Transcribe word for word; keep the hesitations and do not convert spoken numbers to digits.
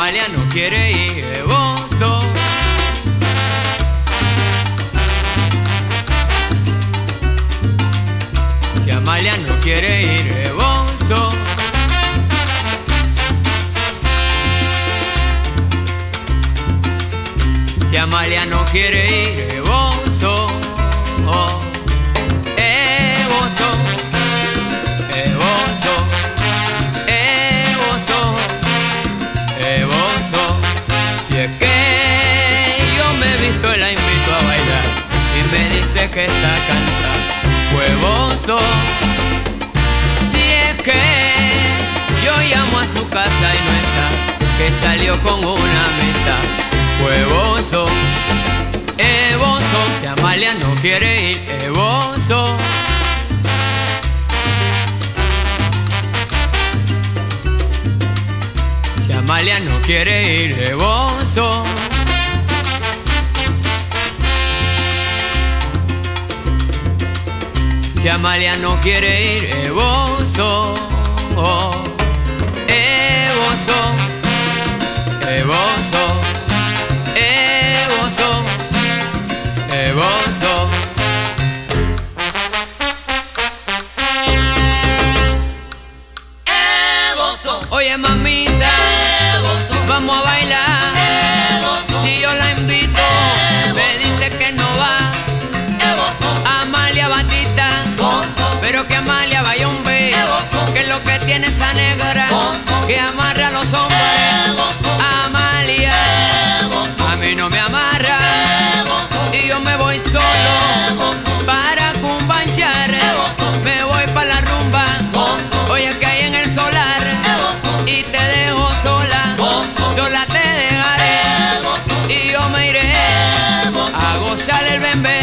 Amalia no quiere ir de bozo. Si Amalia no quiere ir de bozo, si Amalia no quiere ir de bozo, oh, eh, bozo, eh, bozo, eh, bozo, eh, bozo. Si es que yo me he visto y la invito a bailar y me dice que está cansada, huevoso. Si es que yo llamo a su casa y no está, que salió con una amistad, huevoso, eboso. Si Amalia no quiere ir, eboso. Si Amalia no quiere ir, eboso. Si Amalia no quiere ir, eboso, oh, eboso, eboso, eboso, eboso. Eboso. Oye mamita, Eboso. vamos a bailar. Eboso. Si yo la invito, me dice que no va. Eboso. Amalia Batista, Bozo. pero que Amalia vaya un be, Eboso. que es lo que tiene esa negra, Bozo. que amarra a los hombres. Eboso. Amalia, Eboso. a mí no me amarra, Eboso. y yo me voy solo Eboso. para cumbanchar. Eboso. Me voy pa' la rumba, Bozo. oye que hay en el solar, Eboso. y te dejo sola, Bozo. sola te dejaré, Eboso. y yo me iré Eboso. a gozar el bembe.